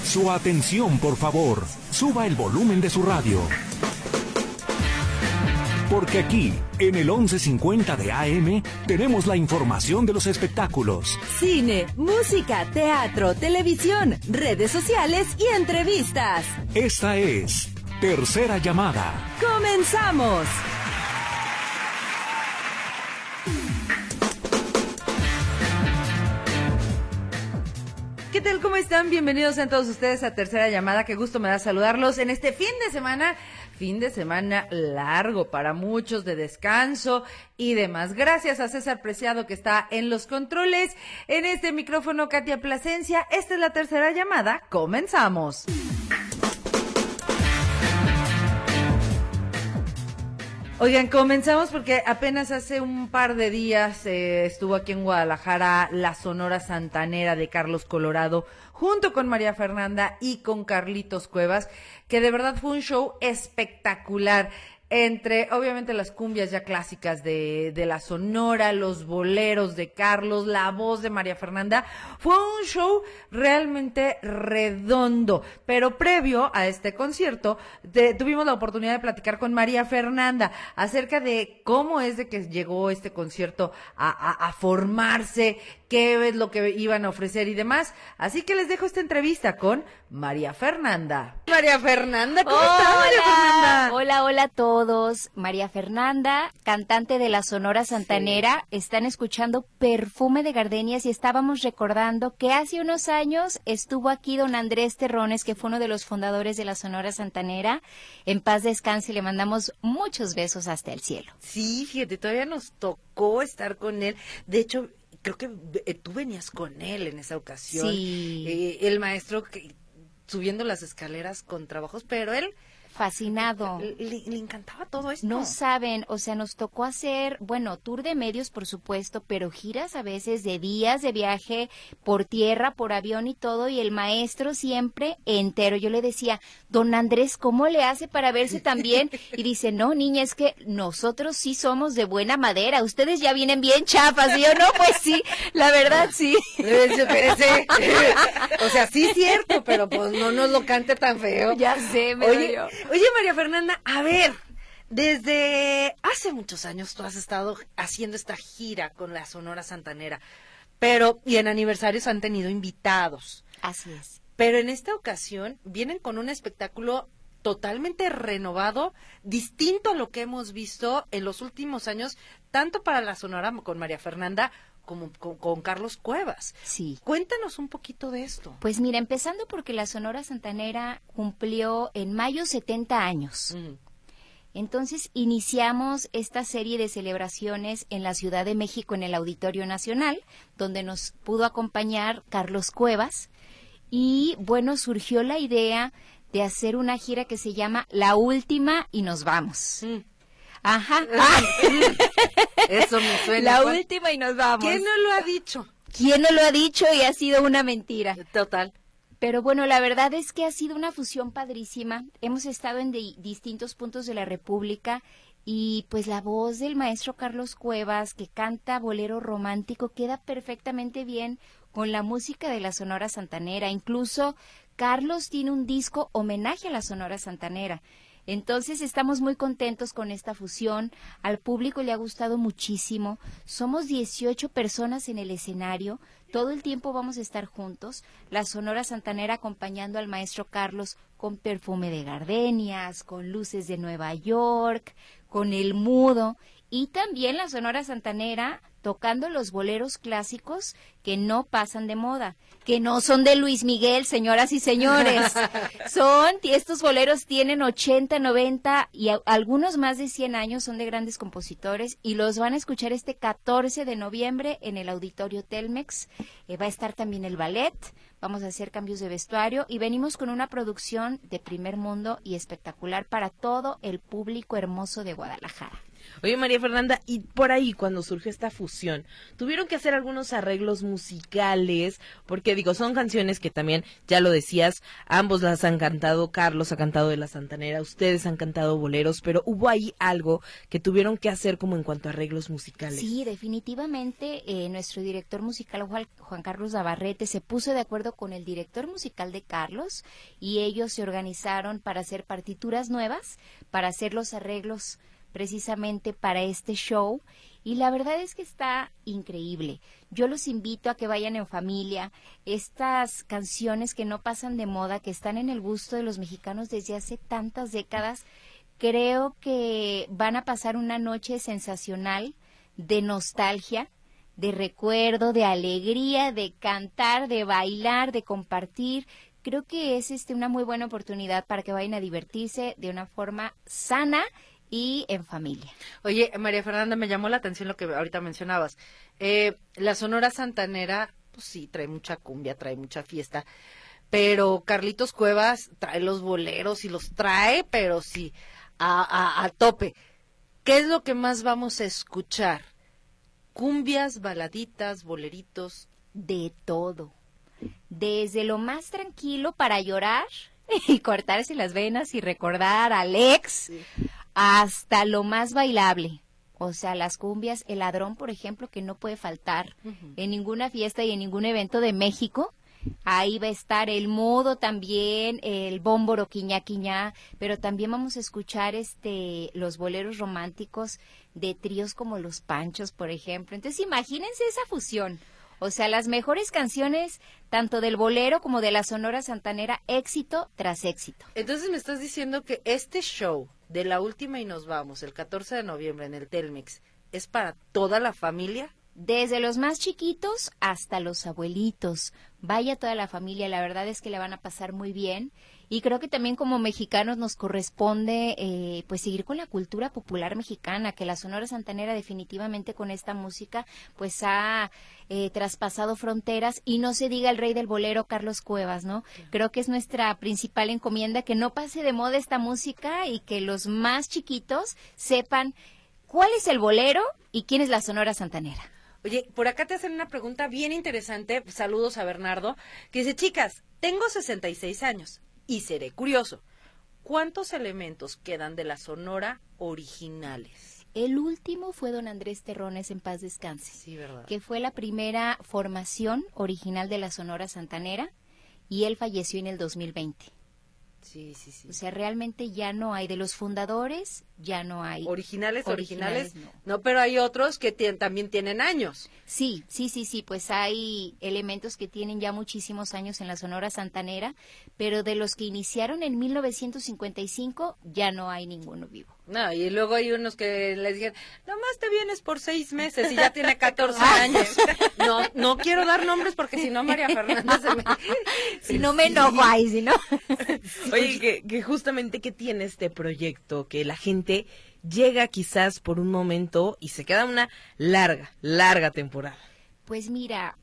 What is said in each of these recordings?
Su atención, por favor. Suba el volumen de su radio. Porque aquí, en el 1150 de AM, tenemos la información de los espectáculos. Cine, música, teatro, televisión, redes sociales y entrevistas. Esta es Tercera Llamada. ¡Comenzamos! ¿Qué tal? ¿Cómo están? Bienvenidos sean todos ustedes a Tercera Llamada. Qué gusto me da saludarlos en este fin de semana largo para muchos, de descanso y demás. Gracias a César Preciado que está en los controles. En este micrófono, Katia Plasencia. Esta es la Tercera Llamada. ¡Comenzamos! Oigan, comenzamos porque apenas hace un par de días estuvo aquí en Guadalajara la Sonora Santanera de Carlos Colorado, junto con María Fernanda y con Carlitos Cuevas, que de verdad fue un show espectacular. Entre, obviamente, las cumbias ya clásicas de la Sonora, los boleros de Carlos, la voz de María Fernanda. Fue un show realmente redondo. Pero previo a este concierto, tuvimos la oportunidad de platicar con María Fernanda acerca de cómo es de que llegó este concierto a formarse, qué es lo que iban a ofrecer y demás. Así que les dejo esta entrevista con María Fernanda. María Fernanda, ¿cómo estás, María Fernanda? Hola a todos. María Fernanda, cantante de la Sonora Santanera. Sí. Están escuchando Perfume de Gardenias y estábamos recordando que hace unos años estuvo aquí don Andrés Terrones, que fue uno de los fundadores de la Sonora Santanera. En paz descanse, le mandamos muchos besos hasta el cielo. Sí, fíjate, todavía nos tocó estar con él. De hecho, creo que tú venías con él en esa ocasión. Sí. El maestro subiendo las escaleras con trabajos, pero él... Fascinado. Le encantaba todo esto. No saben, o sea, nos tocó hacer, bueno, tour de medios, por supuesto, pero giras a veces de días de viaje por tierra, por avión y todo, y el maestro siempre entero. Yo le decía, don Andrés, ¿cómo le hace para verse tan bien? Y dice, no, niña, es que nosotros sí somos de buena madera, ustedes ya vienen bien chafas. Y yo, no, pues sí, la verdad sí. Espérese. O sea, sí es cierto, pero pues no nos lo cante tan feo. Ya sé, me doy yo. Oye, María Fernanda, a ver, desde hace muchos años tú has estado haciendo esta gira con la Sonora Santanera, y en aniversarios han tenido invitados. Así es. Pero en esta ocasión vienen con un espectáculo totalmente renovado, distinto a lo que hemos visto en los últimos años, tanto para la Sonora con María Fernanda como con Carlos Cuevas. Sí. Cuéntanos un poquito de esto. Pues mira, empezando porque la Sonora Santanera cumplió en mayo 70 años. Entonces iniciamos esta serie de celebraciones en la Ciudad de México, en el Auditorio Nacional, donde nos pudo acompañar Carlos Cuevas. Y bueno, surgió la idea de hacer una gira que se llama La Última y nos vamos. Ajá. Eso me suena. La última y nos vamos. ¿Quién no lo ha dicho? ¿Quién no lo ha dicho? Y ha sido una mentira. Total. Pero bueno, la verdad es que ha sido una fusión padrísima. Hemos estado en distintos puntos de la República y pues la voz del maestro Carlos Cuevas, que canta bolero romántico, queda perfectamente bien con la música de la Sonora Santanera. Incluso Carlos tiene un disco homenaje a la Sonora Santanera. Entonces estamos muy contentos con esta fusión, al público le ha gustado muchísimo, somos 18 personas en el escenario, todo el tiempo vamos a estar juntos, la Sonora Santanera acompañando al maestro Carlos con Perfume de Gardenias, con Luces de Nueva York, con El Mudo, y también la Sonora Santanera tocando los boleros clásicos que no pasan de moda, que no son de Luis Miguel, señoras y señores. Estos boleros tienen 80, 90 y algunos más de 100 años, son de grandes compositores y los van a escuchar este 14 de noviembre en el Auditorio Telmex. Va a estar también el ballet, vamos a hacer cambios de vestuario y venimos con una producción de primer mundo y espectacular para todo el público hermoso de Guadalajara. Oye, María Fernanda, y por ahí cuando surgió esta fusión, tuvieron que hacer algunos arreglos musicales, porque digo, son canciones que también, ya lo decías, ambos las han cantado, Carlos ha cantado de La Santanera, ustedes han cantado boleros, pero hubo ahí algo que tuvieron que hacer como en cuanto a arreglos musicales. Sí, definitivamente nuestro director musical Juan Carlos Navarrete se puso de acuerdo con el director musical de Carlos y ellos se organizaron para hacer partituras nuevas, para hacer los arreglos precisamente para este show, y la verdad es que está increíble. Yo los invito a que vayan en familia. Estas canciones que no pasan de moda, que están en el gusto de los mexicanos desde hace tantas décadas, creo que van a pasar una noche sensacional de nostalgia, de recuerdo, de alegría, de cantar, de bailar, de compartir. Creo que es una muy buena oportunidad para que vayan a divertirse de una forma sana y en familia. Oye, María Fernanda, me llamó la atención lo que ahorita mencionabas. La Sonora Santanera, pues sí, trae mucha cumbia, trae mucha fiesta, pero Carlitos Cuevas trae los boleros y los trae, pero sí, a tope. ¿Qué es lo que más vamos a escuchar? ¿Cumbias, baladitas, boleritos? De todo. Desde lo más tranquilo para llorar y cortarse las venas y recordar al ex, sí, hasta lo más bailable. O sea, las cumbias, el ladrón, por ejemplo, que no puede faltar en ninguna fiesta y en ningún evento de México. Ahí va a estar el mudo también, el bómboro quiñá quiñá, pero también vamos a escuchar los boleros románticos de tríos como Los Panchos, por ejemplo. Entonces, imagínense esa fusión. O sea, las mejores canciones, tanto del bolero como de la Sonora Santanera, éxito tras éxito. Entonces, me estás diciendo que este show de La Última y Nos Vamos, el 14 de noviembre en el Telmex, ¿es para toda la familia? Desde los más chiquitos hasta los abuelitos. Vaya toda la familia, la verdad es que la van a pasar muy bien. Y creo que también como mexicanos nos corresponde pues seguir con la cultura popular mexicana, que la Sonora Santanera definitivamente con esta música pues ha traspasado fronteras, y no se diga el rey del bolero, Carlos Cuevas, ¿no? Creo que es nuestra principal encomienda, que no pase de moda esta música y que los más chiquitos sepan cuál es el bolero y quién es la Sonora Santanera. Oye, por acá te hacen una pregunta bien interesante, saludos a Bernardo, que dice, chicas, tengo 66 años y seré curioso, ¿cuántos elementos quedan de la Sonora originales? El último fue don Andrés Terrones, en paz descanse, sí, ¿verdad?, que fue la primera formación original de la Sonora Santanera, y él falleció en el 2020. Sí, sí, sí. O sea, realmente ya no hay, de los fundadores, ya no hay. Originales, no, pero hay otros que también tienen años. Sí, pues hay elementos que tienen ya muchísimos años en la Sonora Santanera, pero de los que iniciaron en 1955, ya no hay ninguno vivo. No, y luego hay unos que les dijeron, nomás te vienes por 6 meses y ya tiene 14 años. No quiero dar nombres porque si no María Fernanda se me... Si no me enojo ahí, si no... Oye, que justamente que tiene este proyecto, que la gente llega quizás por un momento y se queda una larga temporada. Pues mira,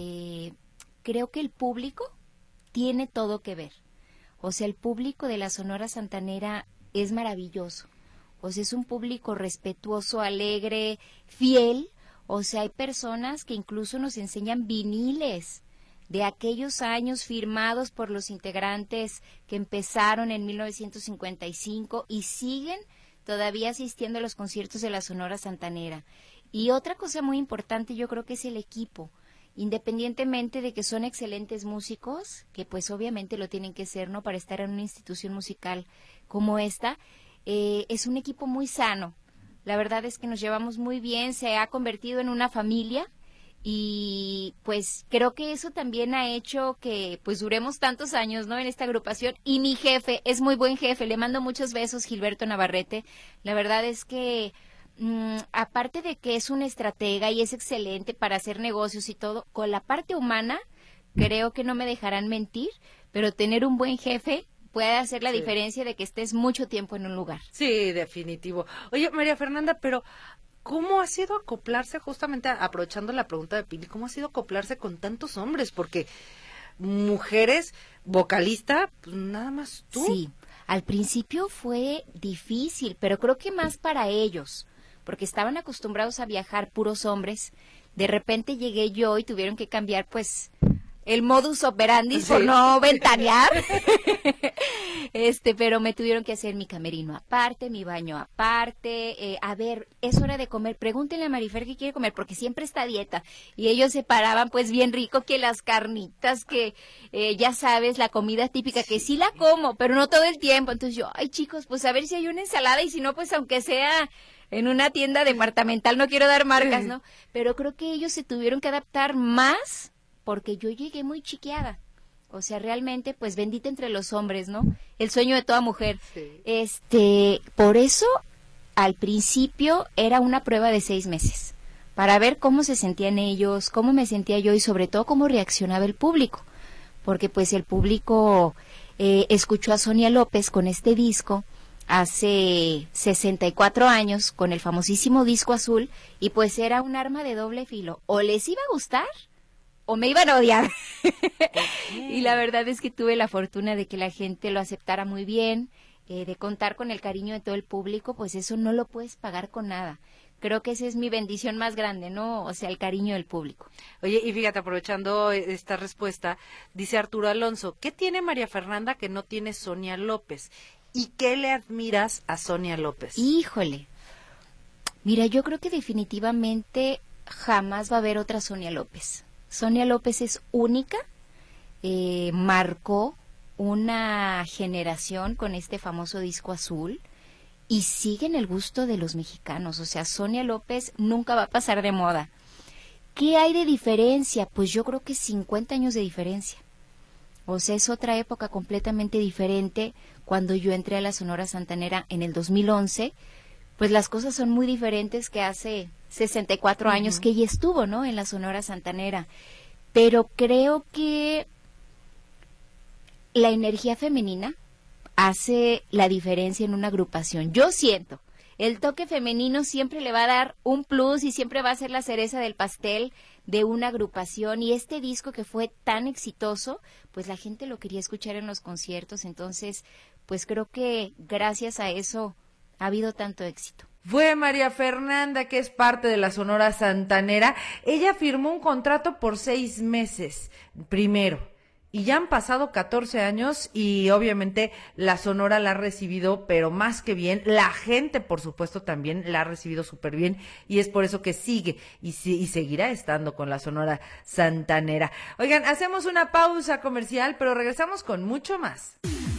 creo que el público tiene todo que ver. O sea, el público de la Sonora Santanera es maravilloso. O sea, es un público respetuoso, alegre, fiel. O sea, hay personas que incluso nos enseñan viniles de aquellos años firmados por los integrantes que empezaron en 1955 y siguen todavía asistiendo a los conciertos de la Sonora Santanera. Y otra cosa muy importante, yo creo que es el equipo. Independientemente de que son excelentes músicos, que pues obviamente lo tienen que ser, ¿no?, para estar en una institución musical como esta, es un equipo muy sano. La verdad es que nos llevamos muy bien, se ha convertido en una familia, y pues creo que eso también ha hecho que pues duremos tantos años, ¿no?, en esta agrupación. Y mi jefe es muy buen jefe, le mando muchos besos, Gilberto Navarrete. La verdad es que aparte de que es un estratega y es excelente para hacer negocios y todo, con la parte humana creo que no me dejarán mentir, pero tener un buen jefe puede hacer la diferencia de que estés mucho tiempo en un lugar. Sí, definitivo. Oye, María Fernanda, pero ¿cómo ha sido acoplarse, justamente aprovechando la pregunta de Pili, cómo ha sido acoplarse con tantos hombres? Porque mujeres, vocalista, pues nada más tú. Sí, al principio fue difícil, pero creo que más para ellos, porque estaban acostumbrados a viajar puros hombres. De repente llegué yo y tuvieron que cambiar, pues, el modus operandi por no ventanear. Pero me tuvieron que hacer mi camerino aparte, mi baño aparte. A ver, es hora de comer. Pregúntenle a Marifer qué quiere comer, porque siempre está a dieta. Y ellos se paraban, pues, bien rico, que las carnitas, que ya sabes, la comida típica, que sí la como, pero no todo el tiempo. Entonces yo, ay, chicos, pues a ver si hay una ensalada, y si no, pues aunque sea en una tienda departamental, no quiero dar marcas, ¿no? Pero creo que ellos se tuvieron que adaptar más, porque yo llegué muy chiqueada. O sea, realmente, pues, bendita entre los hombres, ¿no? El sueño de toda mujer. Sí. Por eso, al principio, era una prueba de 6 meses, para ver cómo se sentían ellos, cómo me sentía yo, y sobre todo, cómo reaccionaba el público. Porque, pues, el público escuchó a Sonia López con este disco hace 64 años, con el famosísimo disco azul, y pues era un arma de doble filo. O les iba a gustar, o me iban a odiar. Y la verdad es que tuve la fortuna de que la gente lo aceptara muy bien, de contar con el cariño de todo el público, pues eso no lo puedes pagar con nada. Creo que esa es mi bendición más grande, ¿no? O sea, el cariño del público. Oye, y fíjate, aprovechando esta respuesta, dice Arturo Alonso, ¿qué tiene María Fernanda que no tiene Sonia López? ¿Y qué le admiras a Sonia López? Híjole, mira, yo creo que definitivamente jamás va a haber otra Sonia López. Sonia López es única, marcó una generación con este famoso disco azul y sigue en el gusto de los mexicanos. O sea, Sonia López nunca va a pasar de moda. ¿Qué hay de diferencia? Pues yo creo que 50 años de diferencia. O sea, es otra época completamente diferente. Cuando yo entré a la Sonora Santanera en el 2011, pues las cosas son muy diferentes que hace 64 años que ella estuvo, ¿no?, en la Sonora Santanera. Pero creo que la energía femenina hace la diferencia en una agrupación. Yo siento, el toque femenino siempre le va a dar un plus y siempre va a ser la cereza del pastel de una agrupación, y este disco que fue tan exitoso, pues la gente lo quería escuchar en los conciertos. Entonces, pues creo que gracias a eso ha habido tanto éxito. Fue María Fernanda, que es parte de la Sonora Santanera. Ella firmó un contrato por 6 meses, primero. Y ya han pasado 14 años y obviamente la Sonora la ha recibido, pero más que bien. La gente, por supuesto, también la ha recibido súper bien, y es por eso que sigue y seguirá estando con la Sonora Santanera. Oigan, hacemos una pausa comercial, pero regresamos con mucho más.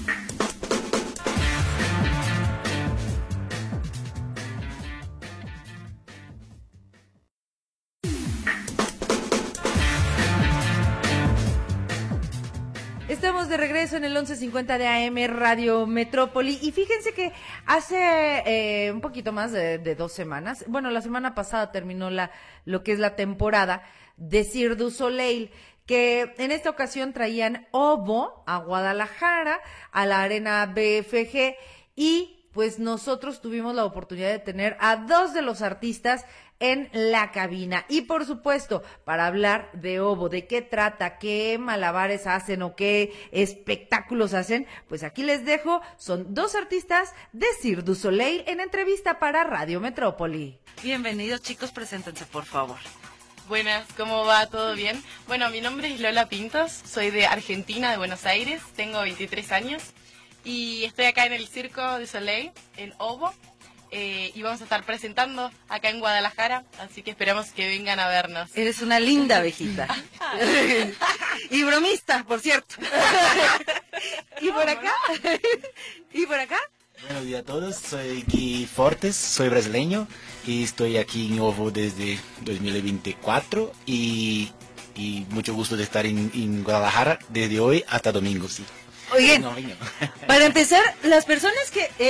Estamos de regreso en el 1150 de AM Radio Metrópoli, y fíjense que hace un poquito más de 2 semanas, bueno, la semana pasada terminó lo que es la temporada de Cirque du Soleil, que en esta ocasión traían Ovo a Guadalajara, a la Arena BFG, y pues nosotros tuvimos la oportunidad de tener a 2 de los artistas en la cabina. Y por supuesto, para hablar de Ovo, de qué trata, qué malabares hacen o qué espectáculos hacen, pues aquí les dejo, son 2 artistas de Cirque du Soleil en entrevista para Radio Metrópoli. Bienvenidos, chicos, preséntense, por favor. Buenas, ¿cómo va? ¿Todo bien? Bueno, mi nombre es Lola Pintos, soy de Argentina, de Buenos Aires, tengo 23 años y estoy acá en el Cirque du Soleil, en Ovo. Y vamos a estar presentando acá en Guadalajara, así que esperamos que vengan a vernos. Eres una linda abejita. Y bromista, por cierto. ¿Y por acá? ¿Y por acá? Buenos días a todos, soy Gui Fortes, soy brasileño y estoy aquí en Ovo desde 2024 y mucho gusto de estar en Guadalajara desde hoy hasta domingo, sí. Oigan, para empezar, las personas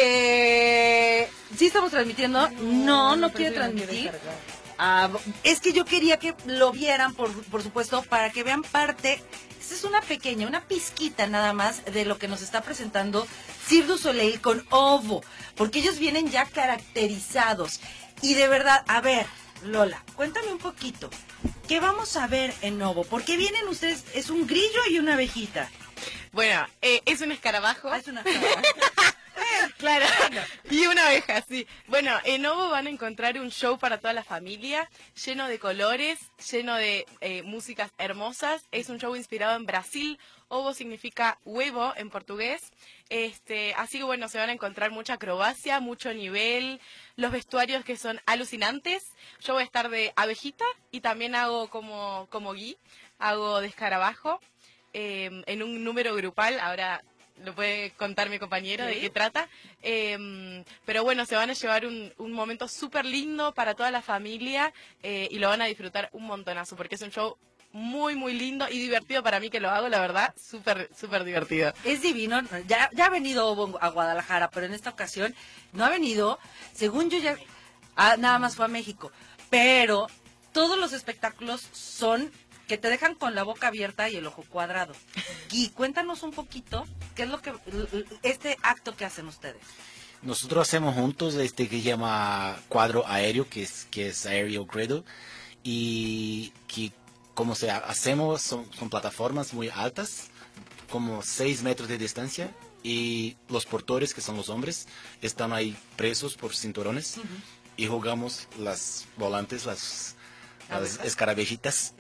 que sí estamos transmitiendo, no quiere transmitir. Es que yo quería que lo vieran, por supuesto, para que vean parte. Esta es una pequeña, una pizquita nada más de lo que nos está presentando Cirque du Soleil con Ovo, porque ellos vienen ya caracterizados. Y de verdad, a ver, Lola, cuéntame un poquito, ¿qué vamos a ver en Ovo? ¿Por qué vienen ustedes? Es un grillo y una abejita. Bueno, es un escarabajo. Es una escarabajo. Claro, y una abeja, sí. Bueno, en Ovo van a encontrar un show para toda la familia, lleno de colores, lleno de músicas hermosas. Es un show inspirado en Brasil. Ovo significa huevo en portugués. Así que bueno, se van a encontrar mucha acrobacia, mucho nivel, los vestuarios que son alucinantes. Yo voy a estar de abejita y también hago como Gui, hago de escarabajo en un número grupal. Ahora lo puede contar mi compañero de qué trata. Pero bueno, se van a llevar un momento súper lindo para toda la familia y lo van a disfrutar un montonazo porque es un show muy, muy lindo y divertido para mí que lo hago, la verdad, súper, súper divertido. Es divino, ya ha venido Ovo a Guadalajara, pero en esta ocasión no ha venido, según yo ya, nada más fue a México, pero todos los espectáculos son que te dejan con la boca abierta y el ojo cuadrado. Gui, cuéntanos un poquito, ¿qué es lo que, este acto que hacen ustedes? Nosotros hacemos juntos que se llama cuadro aéreo, que es Aerial Cradle, y que como hacemos, son plataformas muy altas, como 6 metros de distancia, y los portores, que son los hombres, están ahí presos por cinturones, y jugamos las volantes, las escarabejitas,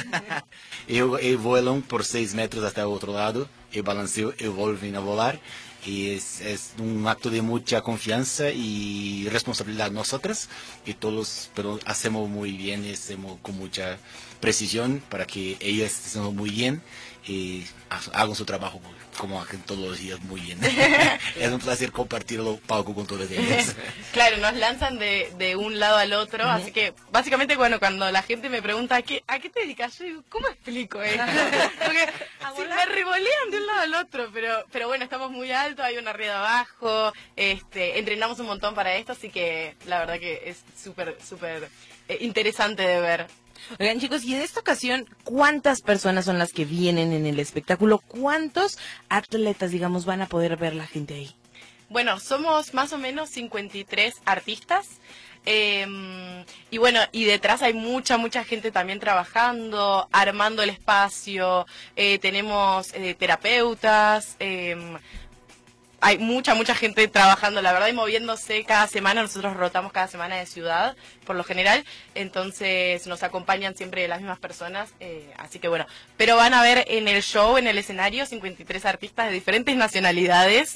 y vuelan por 6 metros hasta el otro lado, y balancean y vuelven a volar, y es un acto de mucha confianza y responsabilidad nosotras, y todos, pero hacemos muy bien, hacemos con mucha precisión para que ellas estén muy bien y hagan su trabajo como hacen todos los días muy bien. Es un placer compartirlo palco con todas ellas. Claro, nos lanzan de un lado al otro, así que básicamente bueno, cuando la gente me pregunta ¿a qué te dedicas? Yo digo, ¿cómo explico esto? Porque sí, me revolean de un lado al otro, pero bueno, estamos muy alto, hay una rieda abajo, entrenamos un montón para esto, así que la verdad que es súper, súper interesante de ver. Oigan, chicos, y en esta ocasión, ¿cuántas personas son las que vienen en el espectáculo? ¿Cuántos atletas, digamos, van a poder ver la gente ahí? Bueno, somos más o menos 53 artistas. Y bueno, y detrás hay mucha gente también trabajando, armando el espacio. Tenemos terapeutas. Hay mucha gente trabajando, la verdad, y moviéndose cada semana. Nosotros rotamos cada semana de ciudad, por lo general, entonces nos acompañan siempre las mismas personas, así que bueno. Pero van a ver en el show, en el escenario, 53 artistas de diferentes nacionalidades.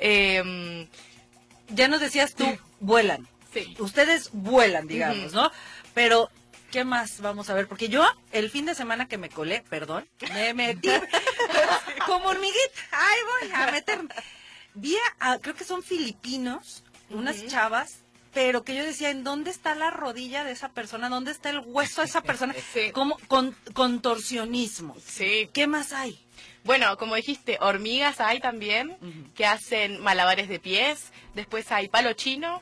Ya nos decías tú, vuelan. Sí. Ustedes vuelan, digamos, ¿no? Pero, ¿qué más vamos a ver? Porque yo, el fin de semana que me colé, perdón, me metí como hormiguita. Ay, voy a meterme. Vi creo que son filipinos, unas chavas, pero que yo decía, ¿en dónde está la rodilla de esa persona? ¿Dónde está el hueso de esa persona? Sí. Como contorsionismo. Sí. ¿Qué más hay? Bueno, como dijiste, hormigas hay también, que hacen malabares de pies. Después hay palo chino.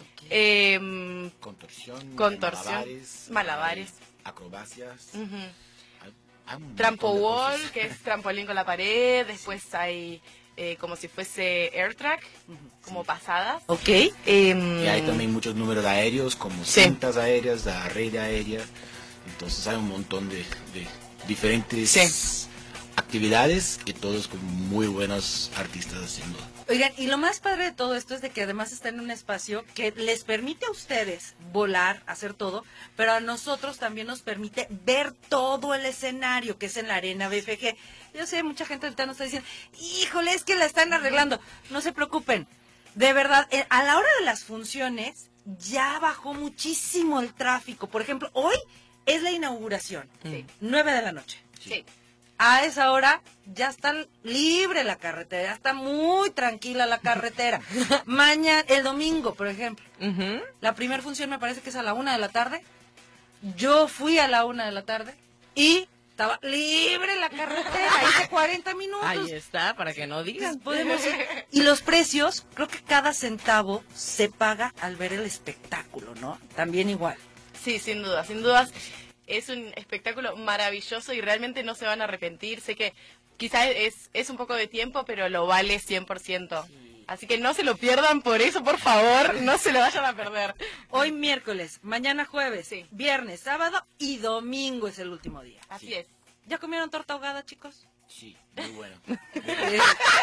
Contorsión, malabares. Acrobacias. Trampo wall, que es trampolín con la pared. Después hay como si fuese air track, como pasadas. Ok. Y hay también muchos números aéreos, como cintas aéreas, la red aérea. Entonces hay un montón de diferentes actividades y todos con muy buenos artistas haciendo. Oigan, y lo más padre de todo esto es de que además está en un espacio que les permite a ustedes volar, hacer todo, pero a nosotros también nos permite ver todo el escenario, que es en la Arena BFG. Yo sé, mucha gente ahorita nos está diciendo, híjole, es que la están arreglando. No se preocupen, de verdad, a la hora de las funciones ya bajó muchísimo el tráfico. Por ejemplo, hoy es la inauguración, 9 de la noche. Sí. A esa hora ya está libre la carretera, ya está muy tranquila la carretera. Mañana, el domingo, por ejemplo, la primera función me parece que es a la 1 de la tarde. Yo fui a la 1 de la tarde y estaba libre la carretera, hice 40 minutos. Ahí está, para que no digan. Podemos ir. Y los precios, creo que cada centavo se paga al ver el espectáculo, ¿no? También igual. Sí, sin duda, sin dudas. Es un espectáculo maravilloso y realmente no se van a arrepentir. Sé que quizás es un poco de tiempo, pero lo vale 100%. Sí. Así que no se lo pierdan por eso, por favor, no se lo vayan a perder. Hoy miércoles, mañana jueves, viernes, sábado y domingo es el último día. Así es. ¿Ya comieron torta ahogada, chicos? Sí, muy bueno.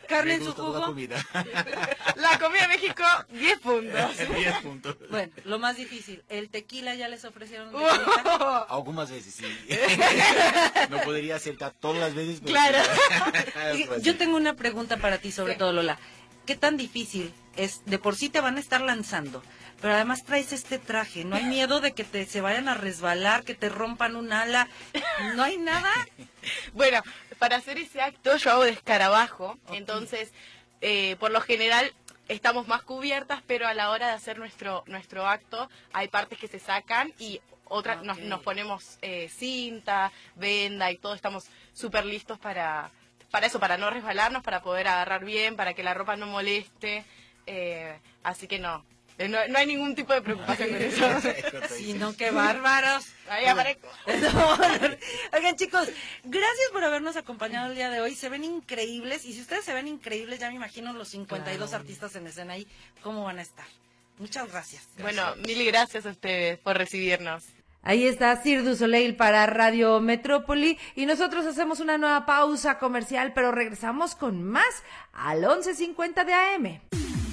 carne Me en su gusta toda la jugo. comida. La comida de México, 10 puntos. 10 puntos. Bueno, lo más difícil, ¿el tequila ya les ofrecieron? Tequila? Algunas veces sí. No podría acertar todas las veces. Pero Claro. sí. Pues Yo sí. tengo una pregunta para ti, sobre Sí. todo, Lola. ¿Qué tan difícil es? De por sí te van a estar lanzando, pero además traes este traje. ¿No hay miedo de que se vayan a resbalar, que te rompan un ala? ¿No hay nada? Bueno, para hacer ese acto yo hago de escarabajo, entonces por lo general estamos más cubiertas, pero a la hora de hacer nuestro acto hay partes que se sacan y otras Ok. nos ponemos cinta, venda y todo, estamos súper listos para eso, para no resbalarnos, para poder agarrar bien, para que la ropa no moleste, así que no hay ningún tipo de preocupación con eso. Si no, qué bárbaros. Ahí aparezco. No. Oigan, chicos, gracias por habernos acompañado el día de hoy. Se ven increíbles. Y si ustedes se ven increíbles, ya me imagino los 52 artistas en escena ahí, cómo van a estar. Muchas gracias. Bueno, mil gracias a ustedes por recibirnos. Ahí está Cirque du Soleil para Radio Metrópoli y nosotros hacemos una nueva pausa comercial, pero regresamos con más al 11:50 de AM.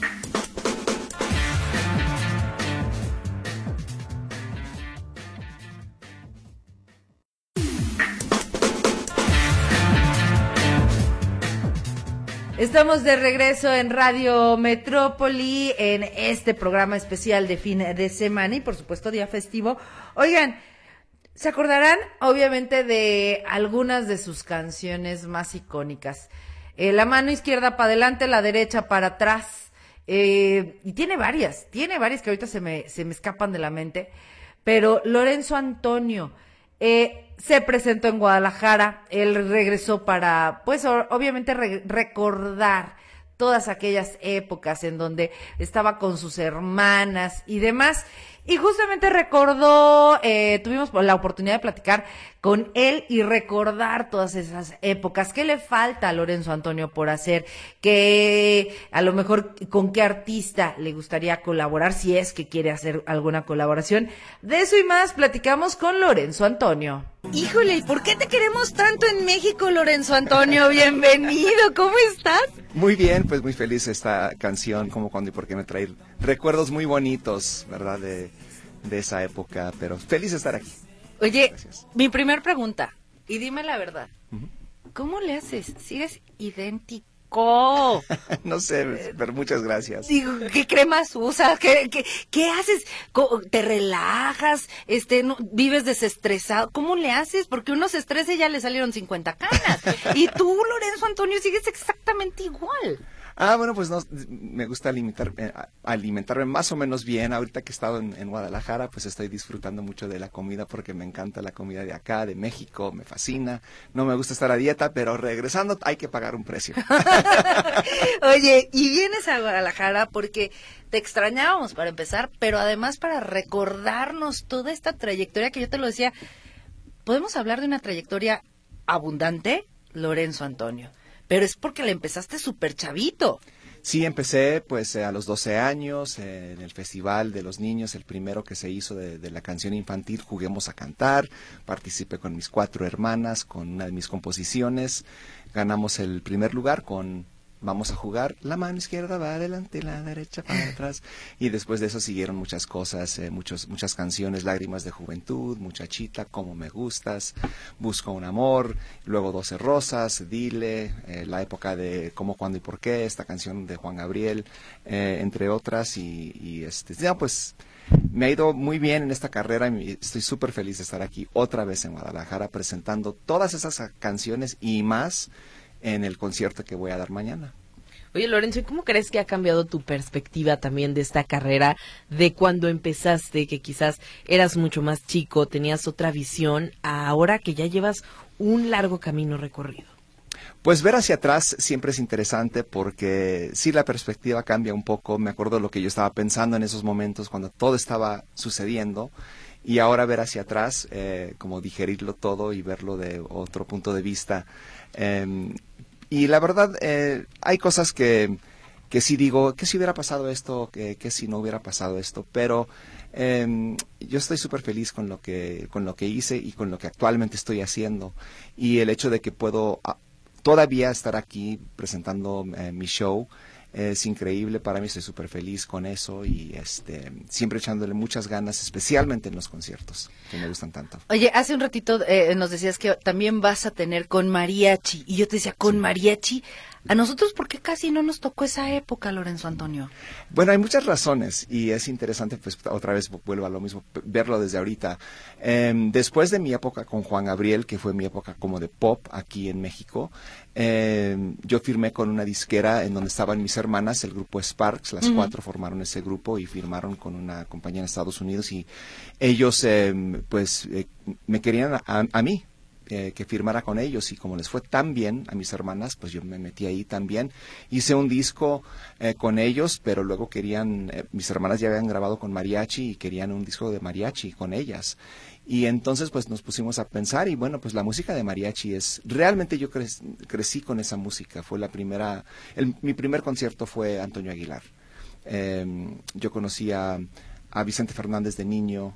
Estamos de regreso en Radio Metrópoli en este programa especial de fin de semana y por supuesto día festivo. Oigan, se acordarán obviamente de algunas de sus canciones más icónicas. La mano izquierda para adelante, la derecha para atrás. Y tiene varias que ahorita se me escapan de la mente. Pero Lorenzo Antonio se presentó en Guadalajara, él regresó para, pues obviamente recordar todas aquellas épocas en donde estaba con sus hermanas y demás. Y justamente recordó, tuvimos la oportunidad de platicar con él y recordar todas esas épocas. ¿Qué le falta a Lorenzo Antonio por hacer? Que a lo mejor con qué artista le gustaría colaborar, si es que quiere hacer alguna colaboración. De eso y más platicamos con Lorenzo Antonio. Híjole, ¿y por qué te queremos tanto en México, Lorenzo Antonio? Bienvenido, ¿cómo estás? Muy bien, pues muy feliz esta canción, como cuando y por qué me trae recuerdos muy bonitos, ¿verdad? De esa época, pero feliz de estar aquí. Oye, Gracias. mi primer pregunta, y dime la verdad, ¿cómo le haces? ¿Sigues idéntico? No sé, pero muchas gracias. Digo, ¿qué cremas usas? ¿Qué haces? ¿Te relajas? ¿Vives desestresado? ¿Cómo le haces? Porque uno se estresa y ya le salieron 50 canas. Y tú, Lorenzo Antonio, sigues exactamente igual. Bueno, pues no, me gusta alimentarme más o menos bien. Ahorita que he estado en Guadalajara, pues estoy disfrutando mucho de la comida porque me encanta la comida de acá, de México, me fascina. No me gusta estar a dieta, pero regresando hay que pagar un precio. Oye, y vienes a Guadalajara porque te extrañábamos para empezar, pero además para recordarnos toda esta trayectoria que yo te lo decía. ¿Podemos hablar de una trayectoria abundante, Lorenzo Antonio? Pero es porque le empezaste súper chavito. Sí, empecé pues a los 12 años en el Festival de los Niños, el primero que se hizo de la canción infantil, Juguemos a Cantar. Participé con mis 4 hermanas, con una de mis composiciones. Ganamos el primer lugar con Vamos a Jugar. La mano izquierda va adelante, la derecha para atrás. Y después de eso siguieron muchas cosas, muchas canciones, Lágrimas de Juventud, Muchachita, Cómo me gustas, Busco un amor, luego 12 rosas, Dile, la época de Cómo, Cuándo y Por qué, esta canción de Juan Gabriel, entre otras. Pues me ha ido muy bien en esta carrera y estoy súper feliz de estar aquí otra vez en Guadalajara presentando todas esas canciones y más en el concierto que voy a dar mañana. Oye, Lorenzo, ¿y cómo crees que ha cambiado tu perspectiva también de esta carrera, de cuando empezaste, que quizás eras mucho más chico, tenías otra visión, a ahora que ya llevas un largo camino recorrido? Pues ver hacia atrás siempre es interesante porque sí, la perspectiva cambia un poco. Me acuerdo lo que yo estaba pensando en esos momentos cuando todo estaba sucediendo, y ahora ver hacia atrás, como digerirlo todo y verlo de otro punto de vista. Y la verdad, hay cosas que sí digo, ¿qué si hubiera pasado esto? ¿Qué si no hubiera pasado esto? Pero yo estoy súper feliz con lo que hice y con lo que actualmente estoy haciendo. Y el hecho de que puedo todavía estar aquí presentando mi show es increíble para mí, estoy súper feliz con eso y siempre echándole muchas ganas, especialmente en los conciertos, que me gustan tanto. Oye, hace un ratito nos decías que también vas a tener con mariachi, y yo te decía, ¿con mariachi? A nosotros, ¿por qué casi no nos tocó esa época, Lorenzo Antonio? Bueno, hay muchas razones y es interesante, pues otra vez vuelvo a lo mismo, verlo desde ahorita. Después de mi época con Juan Gabriel, que fue mi época como de pop aquí en México, yo firmé con una disquera en donde estaban mis hermanas, el grupo Sparks, las cuatro formaron ese grupo y firmaron con una compañía en Estados Unidos y ellos me querían a mí. Que firmara con ellos y como les fue tan bien a mis hermanas, pues yo me metí ahí también. Hice un disco con ellos, pero luego querían, mis hermanas ya habían grabado con mariachi y querían un disco de mariachi con ellas. Y entonces pues nos pusimos a pensar y bueno, pues la música de mariachi realmente yo crecí con esa música. Fue mi primer concierto fue Antonio Aguilar. Yo conocí a Vicente Fernández de niño.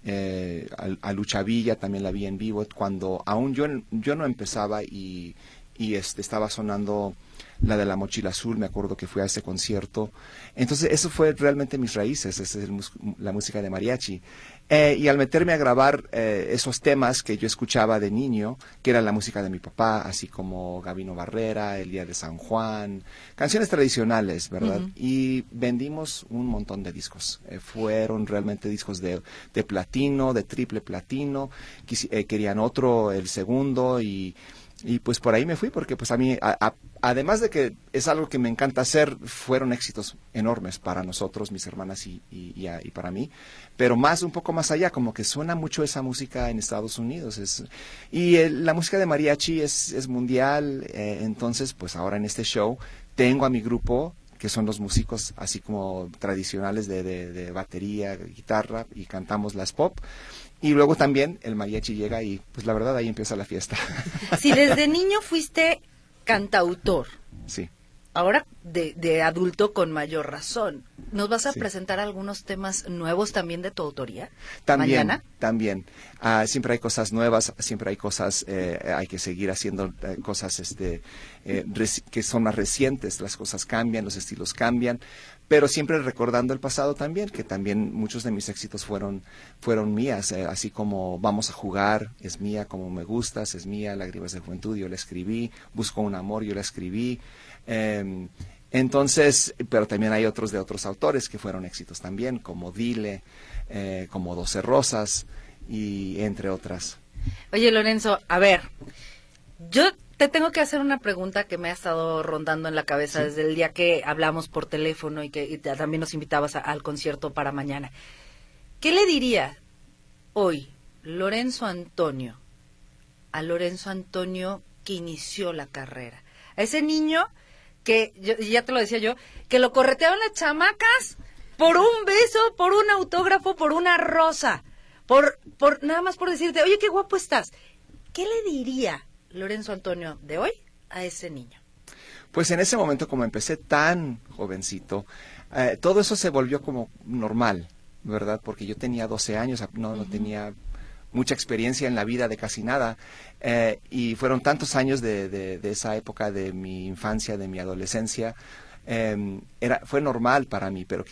A Lucha Villa también la vi en vivo cuando aún yo no empezaba y estaba sonando la de La Mochila Azul, me acuerdo que fui a ese concierto. Entonces eso fue realmente mis raíces, esa es la música de mariachi. Y al meterme a grabar esos temas que yo escuchaba de niño, que era la música de mi papá, así como Gabino Barrera, El Día de San Juan, canciones tradicionales, ¿verdad? Y vendimos un montón de discos. Fueron realmente discos de platino, de triple platino, querían otro, el segundo, y pues por ahí me fui, porque pues a mí, además de que es algo que me encanta hacer, fueron éxitos enormes para nosotros, mis hermanas y para mí, pero un poco más allá, como que suena mucho esa música en Estados Unidos, la música de mariachi es mundial, entonces pues ahora en este show tengo a mi grupo, que son los músicos así como tradicionales de batería, guitarra, y cantamos las pop. Y luego también el mariachi llega y pues la verdad ahí empieza la fiesta. Si desde niño fuiste cantautor, sí. Ahora de adulto con mayor razón, ¿nos vas a presentar algunos temas nuevos también de tu autoría? También, mañana. También. Siempre hay cosas nuevas, siempre hay cosas, hay que seguir haciendo cosas que son más recientes, las cosas cambian, los estilos cambian, pero siempre recordando el pasado también, que también muchos de mis éxitos fueron mías, así como Vamos a jugar, es mía, Como me gustas, es mía, Lágrimas de juventud, yo la escribí, Busco un amor, yo la escribí. Entonces, pero también hay otros de otros autores que fueron éxitos también, como Dile, como 12 Rosas, y entre otras. Oye, Lorenzo, a ver, yo te tengo que hacer una pregunta que me ha estado rondando en la cabeza desde el día que hablamos por teléfono y que también nos invitabas al concierto para mañana. ¿Qué le diría hoy Lorenzo Antonio a Lorenzo Antonio que inició la carrera? A ese niño que, ya te lo decía yo, que lo correteaban las chamacas por un beso, por un autógrafo, por una rosa, por nada más por decirte, oye, qué guapo estás. ¿Qué le diría Lorenzo Antonio de hoy a ese niño? Pues en ese momento, como empecé tan jovencito, todo eso se volvió como normal, ¿verdad? Porque yo tenía 12 años, no tenía mucha experiencia en la vida de casi nada, y fueron tantos años de esa época de mi infancia, de mi adolescencia, fue normal para mí, pero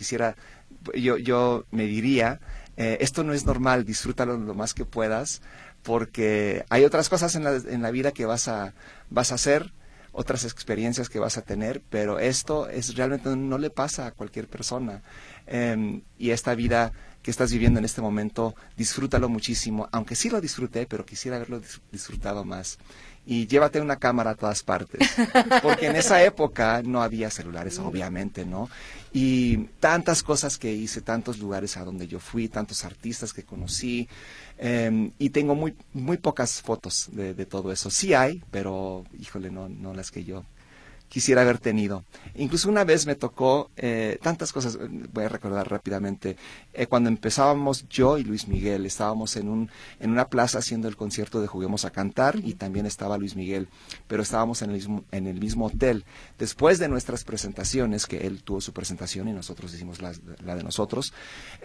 yo me diría, esto no es normal, disfrútalo lo más que puedas, porque hay otras cosas en la vida que vas a hacer, otras experiencias que vas a tener, pero esto realmente no le pasa a cualquier persona, y esta vida que estás viviendo en este momento, disfrútalo muchísimo, aunque sí lo disfruté, pero quisiera haberlo disfrutado más. Y llévate una cámara a todas partes, porque en esa época no había celulares, obviamente, ¿no? Y tantas cosas que hice, tantos lugares a donde yo fui, tantos artistas que conocí, y tengo muy pocas fotos de todo eso. Sí hay, pero, híjole, no las que yo quisiera haber tenido. Incluso una vez me tocó tantas cosas, voy a recordar rápidamente, cuando empezábamos yo y Luis Miguel, estábamos en una plaza haciendo el concierto de Juguemos a Cantar, y también estaba Luis Miguel, pero estábamos en el mismo hotel. Después de nuestras presentaciones, que él tuvo su presentación y nosotros hicimos la de nosotros,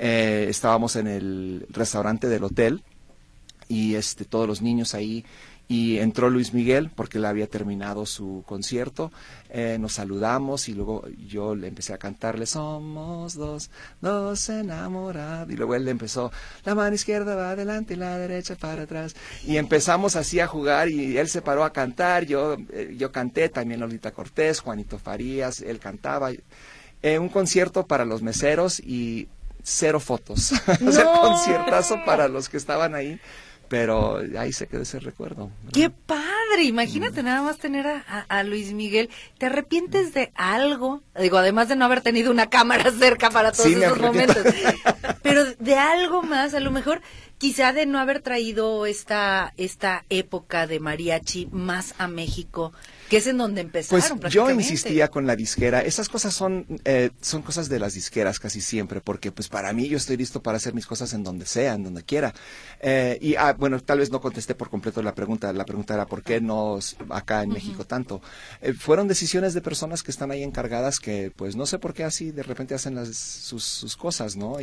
estábamos en el restaurante del hotel, y todos los niños ahí, y entró Luis Miguel porque él había terminado su concierto, nos saludamos y luego yo le empecé a cantarle somos dos enamorados, y luego él le empezó la mano izquierda va adelante y la derecha para atrás, y empezamos así a jugar y él se paró a cantar, yo canté también, Lolita Cortés, Juanito Farías, él cantaba, un concierto para los meseros y 0 fotos, o sea, conciertazo para los que estaban ahí. Pero ahí se quedó ese recuerdo, ¿verdad? ¡Qué padre! Imagínate nada más tener a Luis Miguel. ¿Te arrepientes de algo? Digo, además de no haber tenido una cámara cerca para todos esos momentos. Pero de algo más, a lo mejor quizá de no haber traído esta época de mariachi más a México, que es en donde empezaron pues yo insistía con la disquera. Esas cosas son cosas de las disqueras casi siempre, porque pues para mí yo estoy listo para hacer mis cosas en donde sea, en donde quiera. Bueno, tal vez no contesté por completo la pregunta. La pregunta era ¿por qué no acá en México tanto? Fueron decisiones de personas que están ahí encargadas que pues no sé por qué así de repente hacen sus cosas, ¿no?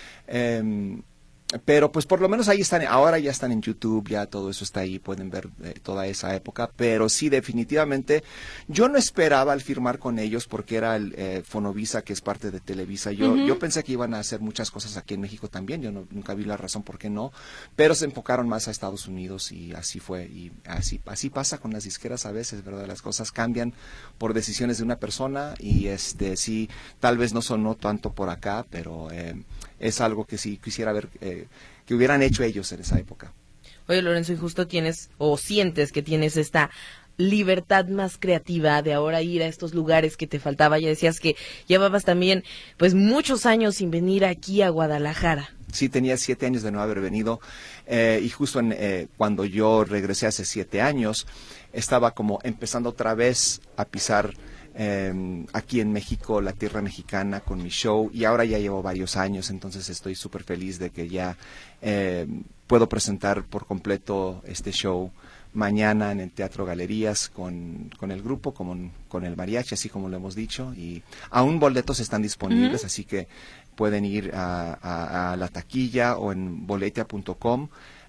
Pero pues por lo menos ahí están, ahora ya están en YouTube, ya todo eso está ahí, pueden ver toda esa época, pero sí, definitivamente, yo no esperaba al firmar con ellos porque era el Fonovisa, que es parte de Televisa. Yo pensé que iban a hacer muchas cosas aquí en México también, yo nunca vi la razón por qué no, pero se enfocaron más a Estados Unidos y así fue, y así pasa con las disqueras a veces, ¿verdad? Las cosas cambian por decisiones de una persona y sí, tal vez no sonó tanto por acá, pero es algo que sí quisiera ver que hubieran hecho ellos en esa época. Oye, Lorenzo, ¿y justo tienes o sientes que tienes esta libertad más creativa de ahora ir a estos lugares que te faltaba? Ya decías que llevabas también pues muchos años sin venir aquí a Guadalajara. Sí, tenía 7 años de no haber venido y justo cuando yo regresé hace 7 años estaba como empezando otra vez a pisar aquí en México, la tierra mexicana con mi show, y ahora ya llevo varios años, entonces estoy súper feliz de que ya puedo presentar por completo este show mañana en el Teatro Galerías con el grupo, con el mariachi, así como lo hemos dicho, y aún boletos están disponibles, así que pueden ir a la taquilla o en boletia.com.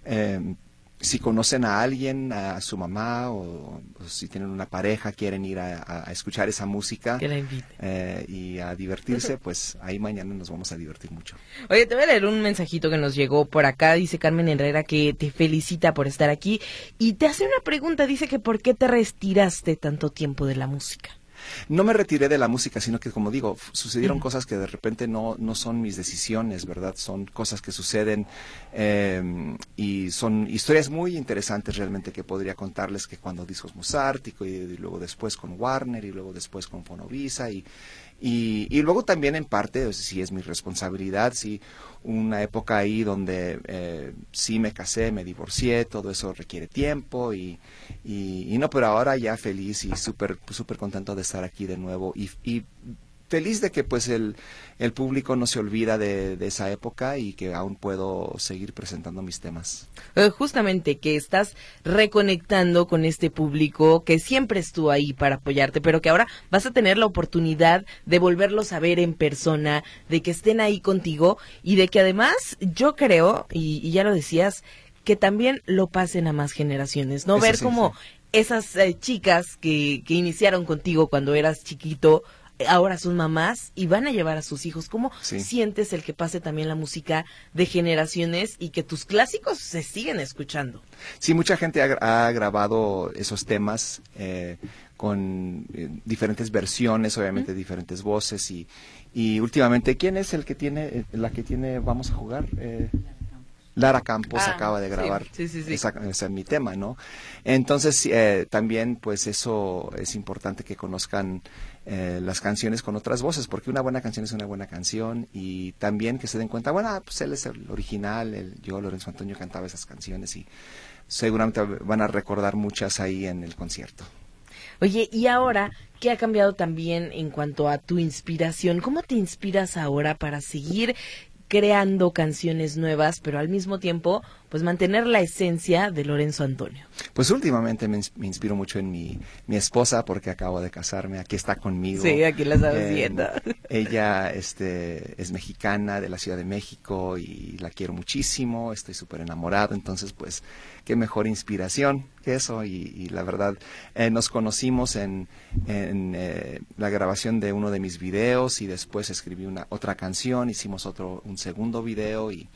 Si conocen a alguien, a su mamá, o si tienen una pareja, quieren ir a escuchar esa música que la invite. Y a divertirse, pues ahí mañana nos vamos a divertir mucho. Oye, te voy a leer un mensajito que nos llegó por acá. Dice Carmen Herrera que te felicita por estar aquí y te hace una pregunta. Dice que ¿por qué te retiraste tanto tiempo de la música? No me retiré de la música, sino que, como digo, sucedieron cosas que de repente no son mis decisiones, ¿verdad? Son cosas que suceden y son historias muy interesantes realmente que podría contarles, que cuando Discos Musart y luego después con Warner y luego después con Fonovisa y luego también en parte, sí es mi responsabilidad, sí, una época ahí donde sí me casé, me divorcié, todo eso requiere tiempo y no, pero ahora ya feliz y súper contento de estar aquí de nuevo y feliz de que pues el público no se olvida de esa época y que aún puedo seguir presentando mis temas. Justamente que estás reconectando con este público que siempre estuvo ahí para apoyarte, pero que ahora vas a tener la oportunidad de volverlos a ver en persona, de que estén ahí contigo y de que además yo creo, y ya lo decías, que también lo pasen a más generaciones, ¿no? Eso Ver sí, como esas chicas que iniciaron contigo cuando eras chiquito, ahora son mamás y van a llevar a sus hijos. ¿Cómo sientes el que pase también la música de generaciones y que tus clásicos se siguen escuchando? Sí, mucha gente ha grabado esos temas con diferentes versiones, obviamente diferentes voces y últimamente, ¿quién es la que tiene Vamos a Jugar? Lara Campos acaba de grabar ese mi tema, ¿no? Entonces, también, pues eso es importante que conozcan las canciones con otras voces, porque una buena canción es una buena canción, y también que se den cuenta, bueno, pues él es el original, yo, Lorenzo Antonio, cantaba esas canciones, y seguramente van a recordar muchas ahí en el concierto. Oye, y ahora, ¿qué ha cambiado también en cuanto a tu inspiración? ¿Cómo te inspiras ahora para seguir creando canciones nuevas, pero al mismo tiempo pues mantener la esencia de Lorenzo Antonio? Pues últimamente me inspiro mucho en mi esposa, porque acabo de casarme, aquí está conmigo. Sí, aquí la estamos viendo. Ella es mexicana, de la Ciudad de México, y la quiero muchísimo, estoy súper enamorado, entonces pues qué mejor inspiración que eso, y la verdad nos conocimos en la grabación de uno de mis videos, y después escribí otra canción, hicimos un segundo video, y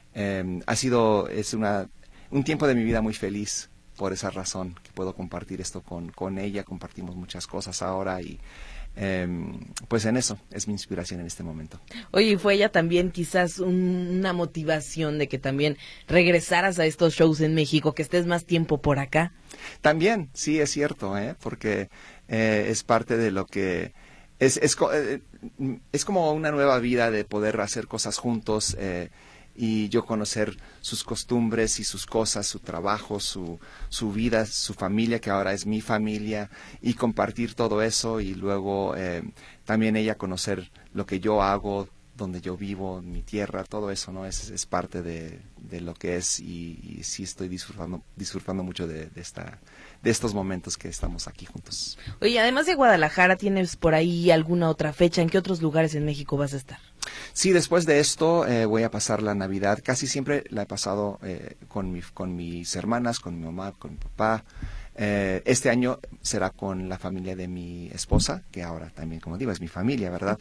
es un tiempo de mi vida muy feliz por esa razón, que puedo compartir esto con ella. Compartimos muchas cosas ahora, y pues en eso es mi inspiración en este momento. Oye, ¿y fue ella también quizás una motivación de que también regresaras a estos shows en México, que estés más tiempo por acá? También, sí, es cierto, porque es parte de lo que es como una nueva vida, de poder hacer cosas juntos, y yo conocer sus costumbres y sus cosas, su trabajo, su vida, su familia, que ahora es mi familia, y compartir todo eso, y luego también ella conocer lo que yo hago, donde yo vivo, mi tierra, todo eso, ¿no? Es parte de lo que es, y sí estoy disfrutando mucho de estos momentos que estamos aquí juntos. Oye, además de Guadalajara, ¿tienes por ahí alguna otra fecha? ¿En qué otros lugares en México vas a estar? Sí, después de esto voy a pasar la Navidad. Casi siempre la he pasado con mis hermanas, con mi mamá, con mi papá. Este año será con la familia de mi esposa, que ahora también, como digo, es mi familia, ¿verdad?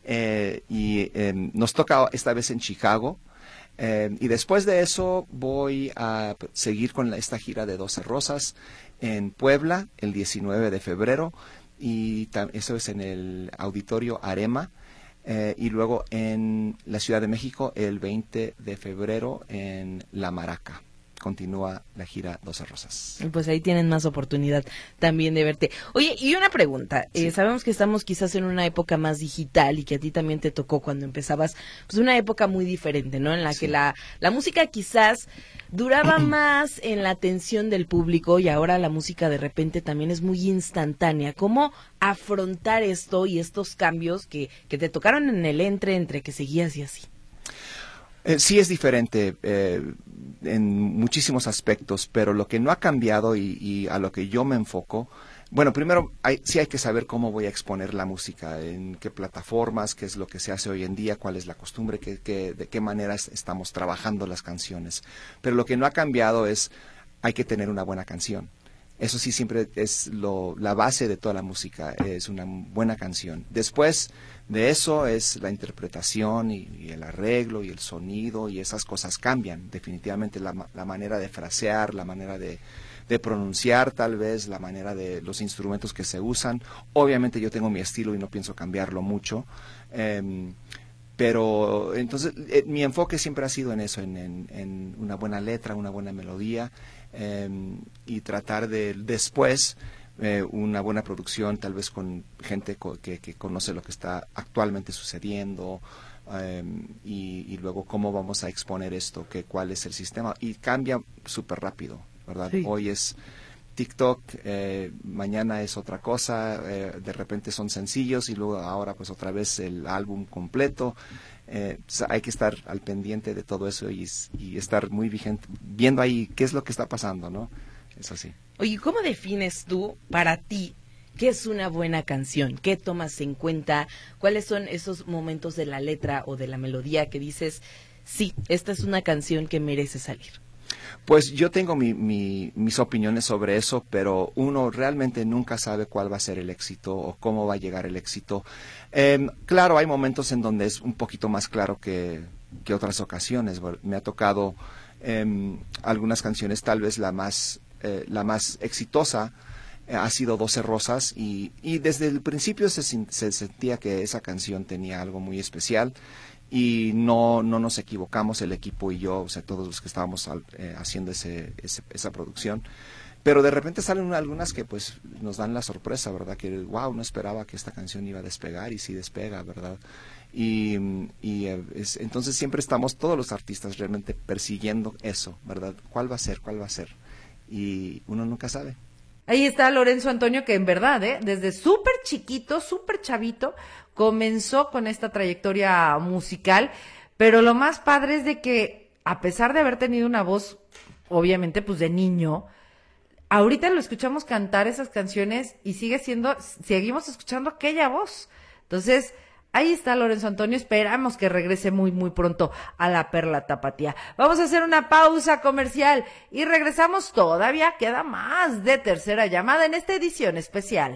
Y nos toca esta vez en Chicago. Y después de eso voy a seguir con esta gira de 12 Rosas en Puebla el 19 de febrero, y eso es en el Auditorio Arema. Y luego en la Ciudad de México el 20 de febrero en La Maraca. Continúa la gira 12 Rosas. Pues ahí tienen más oportunidad también de verte. Oye, y una pregunta. Sí. Sabemos que estamos quizás en una época más digital, y que a ti también te tocó cuando empezabas, pues una época muy diferente, ¿no? En la que la música quizás duraba más en la atención del público, y ahora la música de repente también es muy instantánea. ¿Cómo afrontar esto y estos cambios que te tocaron en el entre que seguías y así? Sí es diferente en muchísimos aspectos, pero lo que no ha cambiado y a lo que yo me enfoco, bueno, primero sí hay que saber cómo voy a exponer la música, en qué plataformas, qué es lo que se hace hoy en día, cuál es la costumbre, de qué manera estamos trabajando las canciones. Pero lo que no ha cambiado es, hay que tener una buena canción. Eso sí siempre es la base de toda la música, es una buena canción. Después de eso es la interpretación y el arreglo y el sonido, y esas cosas cambian. Definitivamente la manera de frasear, la manera de pronunciar, tal vez, la manera de los instrumentos que se usan. Obviamente yo tengo mi estilo y no pienso cambiarlo mucho. Pero entonces mi enfoque siempre ha sido en eso, en una buena letra, una buena melodía, y tratar de después una buena producción, tal vez con gente que conoce lo que está actualmente sucediendo, y luego cómo vamos a exponer esto, cuál es el sistema, y cambia súper rápido, ¿verdad? Sí. Hoy es TikTok, mañana es otra cosa, de repente son sencillos, y luego ahora pues otra vez el álbum completo. Hay que estar al pendiente de todo eso y estar muy vigente, viendo ahí qué es lo que está pasando, ¿no? Eso sí. Oye, ¿cómo defines tú para ti qué es una buena canción? ¿Qué tomas en cuenta? ¿Cuáles son esos momentos de la letra o de la melodía que dices, sí, esta es una canción que merece salir? Pues yo tengo mis opiniones sobre eso, pero uno realmente nunca sabe cuál va a ser el éxito o cómo va a llegar el éxito. Claro, hay momentos en donde es un poquito más claro que otras ocasiones. Me ha tocado algunas canciones, tal vez la más exitosa ha sido 12 Rosas, y desde el principio se sentía que esa canción tenía algo muy especial. Y no nos equivocamos, el equipo y yo, o sea, todos los que estábamos haciendo esa producción. Pero de repente salen algunas que pues nos dan la sorpresa, ¿verdad? Que wow, no esperaba que esta canción iba a despegar, y sí despega, ¿verdad? Entonces siempre estamos, todos los artistas realmente persiguiendo eso, ¿verdad? ¿Cuál va a ser? ¿Cuál va a ser? Y uno nunca sabe. Ahí está Lorenzo Antonio, que en verdad, desde súper chiquito, súper chavito, comenzó con esta trayectoria musical, pero lo más padre es de que a pesar de haber tenido una voz, obviamente, pues de niño, ahorita lo escuchamos cantar esas canciones y seguimos escuchando aquella voz. Entonces, ahí está Lorenzo Antonio, esperamos que regrese muy, muy pronto a la Perla Tapatía. Vamos a hacer una pausa comercial y regresamos, todavía queda más de Tercera Llamada en esta edición especial.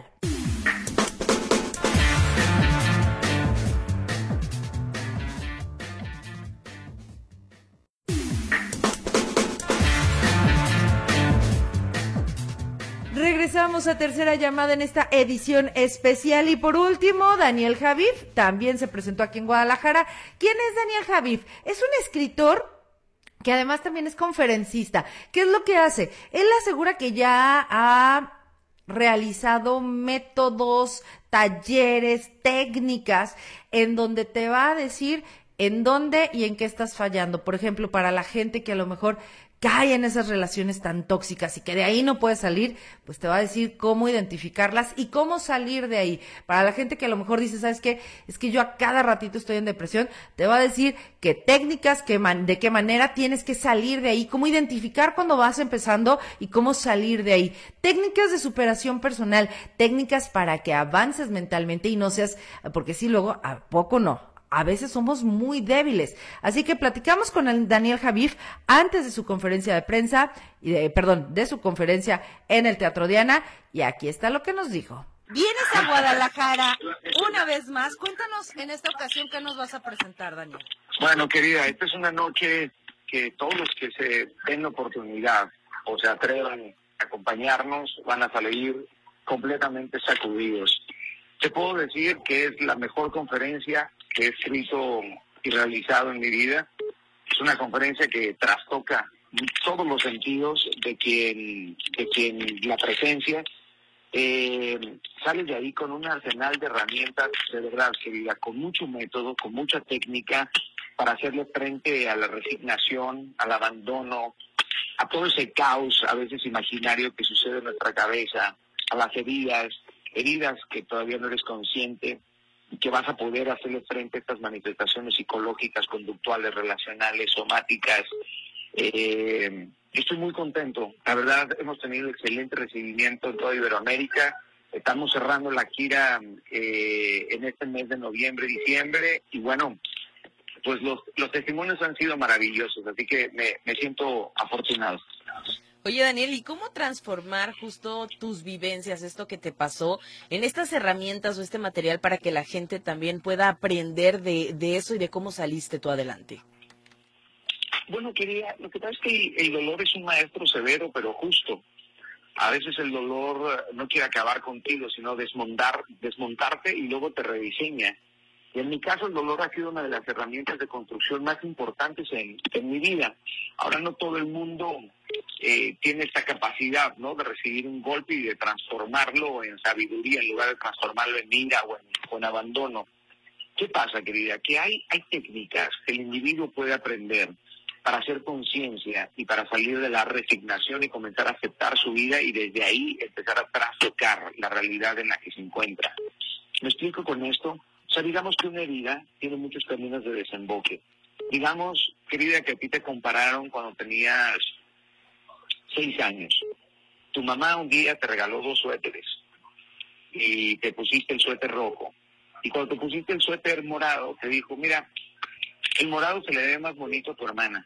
Regresamos a Tercera Llamada en esta edición especial y por último, Daniel Javif también se presentó aquí en Guadalajara. ¿Quién es Daniel Javif? Es un escritor que además también es conferencista. ¿Qué es lo que hace? Él asegura que ya ha realizado métodos, talleres, técnicas en donde te va a decir en dónde y en qué estás fallando. Por ejemplo, para la gente que a lo mejor cae en esas relaciones tan tóxicas y que de ahí no puede salir, pues te va a decir cómo identificarlas y cómo salir de ahí. Para la gente que a lo mejor dice, ¿sabes qué? Es que yo a cada ratito estoy en depresión, te va a decir qué técnicas, de qué manera tienes que salir de ahí, cómo identificar cuando vas empezando y cómo salir de ahí. Técnicas de superación personal, técnicas para que avances mentalmente y no seas, porque sí, luego, ¿a poco no? A veces somos muy débiles. Así que platicamos con el Daniel Javif antes de su conferencia de prensa, de su conferencia en el Teatro Diana, y aquí está lo que nos dijo. Vienes a Guadalajara una vez más. Cuéntanos en esta ocasión qué nos vas a presentar, Daniel. Bueno, querida, esta es una noche que todos los que se den la oportunidad o se atrevan a acompañarnos van a salir completamente sacudidos. Te puedo decir que es la mejor conferencia que he escrito y realizado en mi vida. Es una conferencia que trastoca todos los sentidos de quien la presencia. Sales de ahí con un arsenal de herramientas, de verdad, querida, con mucho método, con mucha técnica para hacerle frente a la resignación, al abandono, a todo ese caos a veces imaginario que sucede en nuestra cabeza, a las heridas que todavía no eres consciente y que vas a poder hacerle frente a estas manifestaciones psicológicas, conductuales, relacionales, somáticas. Estoy muy contento. La verdad, hemos tenido excelente recibimiento en toda Iberoamérica. Estamos cerrando la gira en este mes de noviembre, diciembre, y bueno, pues los testimonios han sido maravillosos, así que me siento afortunado. Oye, Daniel, ¿y cómo transformar justo tus vivencias, esto que te pasó, en estas herramientas o este material para que la gente también pueda aprender de eso y de cómo saliste tú adelante? Bueno, querida, lo que pasa es que el dolor es un maestro severo, pero justo. A veces el dolor no quiere acabar contigo, sino desmontarte y luego te rediseña. Y en mi caso el dolor ha sido una de las herramientas de construcción más importantes en mi vida. Ahora no todo el mundo tiene esta capacidad, ¿no?, de recibir un golpe y de transformarlo en sabiduría en lugar de transformarlo en ira o en abandono. ¿Qué pasa, querida? Que hay técnicas que el individuo puede aprender para hacer conciencia y para salir de la resignación y comenzar a aceptar su vida y desde ahí empezar a trastocar la realidad en la que se encuentra. ¿Me explico con esto? O sea, digamos que una herida tiene muchos caminos de desemboque. Digamos, querida, que a ti te compararon cuando tenías 6 años. Tu mamá un día te regaló 2 suéteres y te pusiste el suéter rojo. Y cuando te pusiste el suéter morado, te dijo, mira, el morado se le ve más bonito a tu hermana.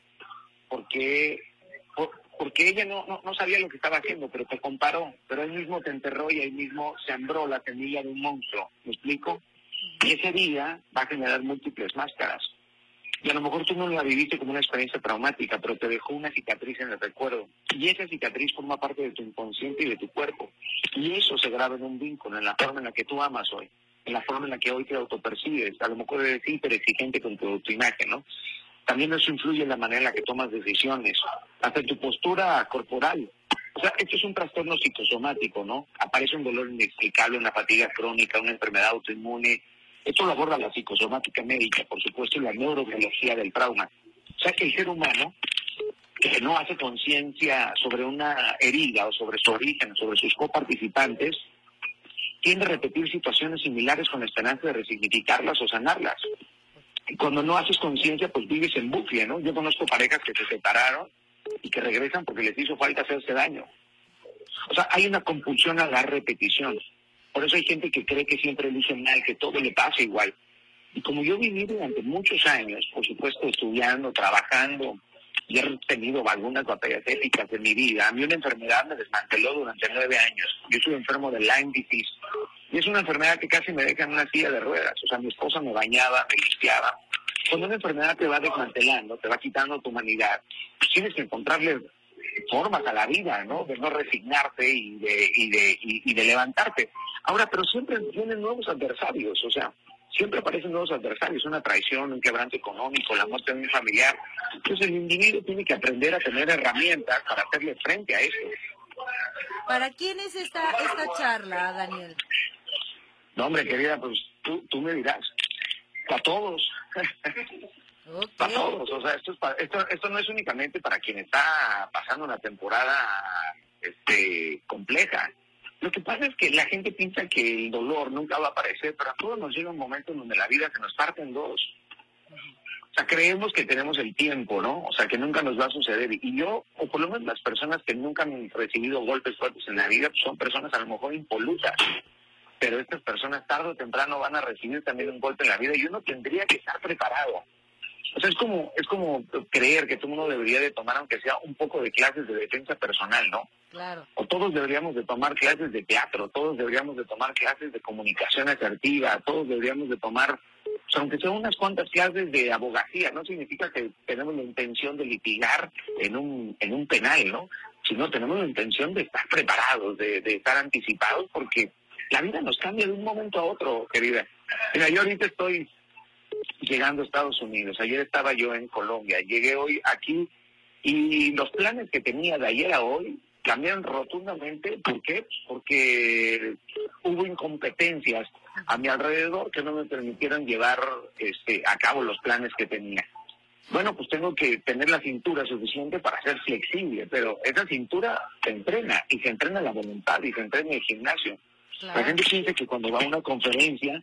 Porque ella no sabía lo que estaba haciendo, pero te comparó. Pero él mismo te enterró y él mismo sembró la semilla de un monstruo. ¿Me explico? Y ese día va a generar múltiples máscaras. Y a lo mejor tú no la viviste como una experiencia traumática, pero te dejó una cicatriz en el recuerdo. Y esa cicatriz forma parte de tu inconsciente y de tu cuerpo. Y eso se graba en un vínculo, en la forma en la que tú amas hoy, en la forma en la que hoy te autopercibes. A lo mejor eres hiperexigente con tu autoimagen, ¿no? También eso influye en la manera en la que tomas decisiones, hasta en tu postura corporal. O sea, esto es un trastorno psicosomático, ¿no? Aparece un dolor inexplicable, una fatiga crónica, una enfermedad autoinmune. Esto lo aborda la psicosomática médica, por supuesto, y la neurobiología del trauma. O sea, que el ser humano que no hace conciencia sobre una herida o sobre su origen, sobre sus coparticipantes, tiende a repetir situaciones similares con la esperanza de resignificarlas o sanarlas. Y cuando no haces conciencia, pues vives en bucle, ¿no? Yo conozco parejas que se separaron y que regresan porque les hizo falta hacerse daño. O sea, hay una compulsión a la repetición. Por eso hay gente que cree que siempre elige mal, que todo le pasa igual. Y como yo viví durante muchos años, por supuesto, estudiando, trabajando, y he tenido algunas batallas éticas en mi vida, a mí una enfermedad me desmanteló durante 9 años. Yo estuve enfermo de Lyme disease. Y es una enfermedad que casi me deja en una silla de ruedas. O sea, mi esposa me bañaba, me limpiaba. Cuando una enfermedad te va desmantelando, te va quitando tu humanidad, pues tienes que encontrarle formas a la vida, ¿no? De no resignarte y de levantarte. Ahora, pero siempre vienen nuevos adversarios, o sea, siempre aparecen nuevos adversarios, una traición, un quebranto económico, la muerte de un familiar. Entonces el individuo tiene que aprender a tener herramientas para hacerle frente a eso. ¿Para quién es esta charla, Daniel? No, hombre, querida, pues tú me dirás. Para todos. Okay. Para todos. O sea, esto no es únicamente para quien está pasando una temporada compleja. Lo que pasa es que la gente piensa que el dolor nunca va a aparecer, pero a todos nos llega un momento en donde la vida se nos parte en dos. O sea, creemos que tenemos el tiempo, ¿no? O sea, que nunca nos va a suceder. Y yo, o por lo menos las personas que nunca han recibido golpes fuertes en la vida, pues son personas a lo mejor impolutas. Pero estas personas tarde o temprano van a recibir también un golpe en la vida y uno tendría que estar preparado. O sea, es como creer que todo el mundo debería de tomar, aunque sea un poco de clases de defensa personal, ¿no? Claro. O todos deberíamos de tomar clases de teatro, todos deberíamos de tomar clases de comunicación asertiva, todos deberíamos de tomar, o sea, aunque sean unas cuantas clases de abogacía, no significa que tenemos la intención de litigar en un penal, ¿no? Sino tenemos la intención de estar preparados, de estar anticipados, porque la vida nos cambia de un momento a otro, querida. Mira, yo ahorita estoy llegando a Estados Unidos. Ayer estaba yo en Colombia. Llegué hoy aquí y los planes que tenía de ayer a hoy cambiaron rotundamente. ¿Por qué? Porque hubo incompetencias a mi alrededor que no me permitieron llevar a cabo los planes que tenía. Bueno, pues tengo que tener la cintura suficiente para ser flexible, pero esa cintura se entrena, y se entrena la voluntad, y se entrena en el gimnasio. Claro. La gente piensa que cuando va a una conferencia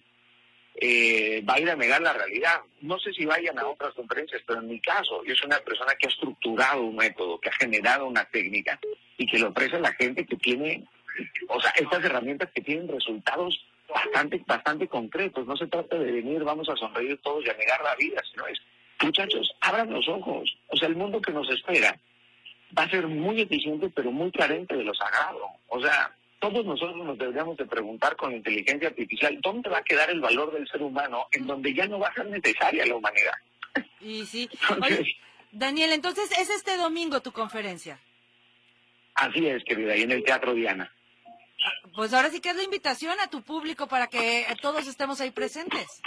va a ir a negar la realidad. No sé si vayan a otras conferencias, pero en mi caso, yo soy una persona que ha estructurado un método, que ha generado una técnica y que le ofrece a la gente que tiene, o sea, estas herramientas que tienen resultados bastante concretos. No se trata de venir, vamos a sonreír todos y a negar la vida, sino es, muchachos, abran los ojos. O sea, el mundo que nos espera va a ser muy eficiente, pero muy carente de lo sagrado. O sea, todos nosotros nos deberíamos de preguntar con la inteligencia artificial, ¿dónde va a quedar el valor del ser humano en donde ya no va a ser necesaria la humanidad? Y sí. Oye, Daniel, entonces, ¿es este domingo tu conferencia? Así es, querida, y en el Teatro Diana. Pues ahora sí que es la invitación a tu público para que todos estemos ahí presentes.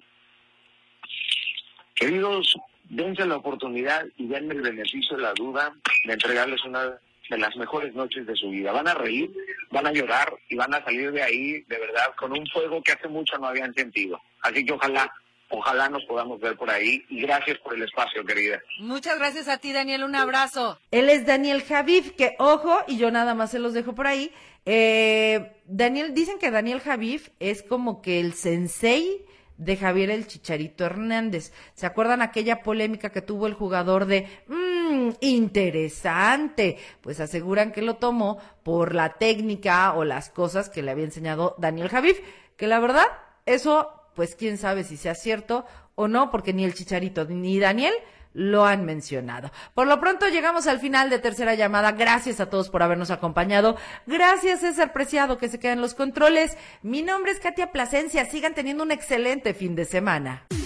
Queridos, dense la oportunidad y denme el beneficio de la duda de entregarles una de las mejores noches de su vida. Van a reír, van a llorar y van a salir de ahí, de verdad, con un fuego que hace mucho no habían sentido. Así que ojalá nos podamos ver por ahí, y gracias por el espacio, querida. Muchas gracias a ti, Daniel, un abrazo. Él es Daniel Javif, que ojo, y yo nada más se los dejo por ahí. Dicen que Daniel Javif es como que el sensei de Javier el Chicharito Hernández. ¿Se acuerdan aquella polémica que tuvo el jugador de interesante? Pues aseguran que lo tomó por la técnica o las cosas que le había enseñado Daniel Javif, que la verdad, eso, pues quién sabe si sea cierto o no, porque ni el Chicharito ni Daniel lo han mencionado. Por lo pronto llegamos al final de Tercera Llamada. Gracias a todos por habernos acompañado. Gracias, César Preciado, que se queda en los controles. Mi nombre es Katia Plasencia. Sigan teniendo un excelente fin de semana.